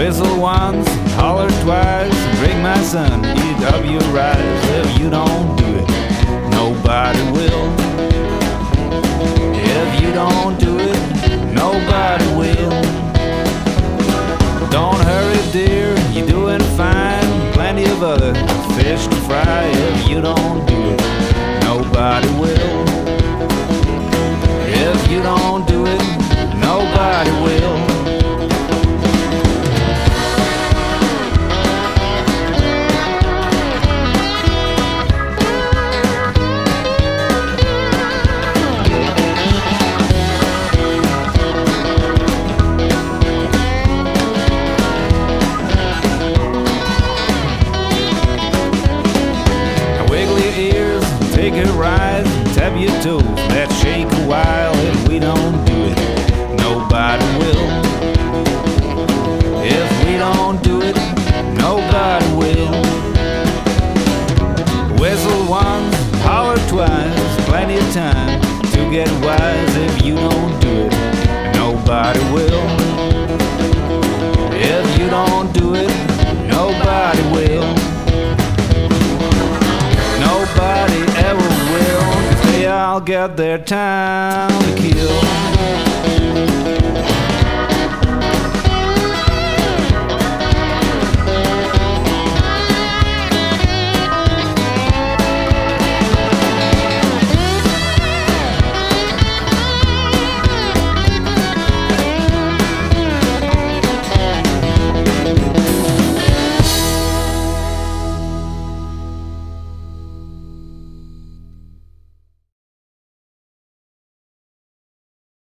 Whistle once, holler twice, drink my son, eat up your rice. If you don't do it, nobody will. If you don't do it, nobody will. Don't hurry, dear, you're doing fine. Plenty of other fish to fry. If you don't do it, nobody will. If you don't do it, nobody will. Take a rise, tap your toes, let's shake a while. If we don't do it, nobody will. If we don't do it, nobody will. Whistle once, holler twice, plenty of time to get wise. If you don't do it, nobody will. If you don't do it, nobody will. Nobody ever will, 'cause they all got their time to kill.